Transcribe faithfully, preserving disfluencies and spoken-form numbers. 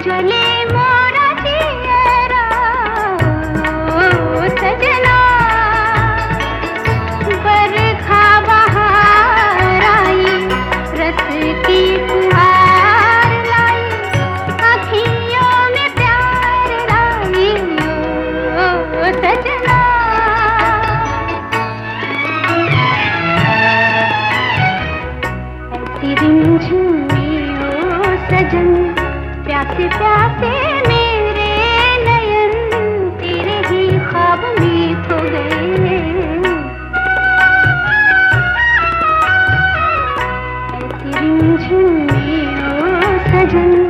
चले मोरा जियरा ओ सजना, बरखा बहार आई, रस की फुहार लाई, अखियों में प्यार लाई ओ सजना। ऐसी रिमझिमी ओ सजन, प्यासे प्यासे मेरे नयन तेरे ही ख्वाब में खो गए। ऐसी रिमझिमी ओ सजन,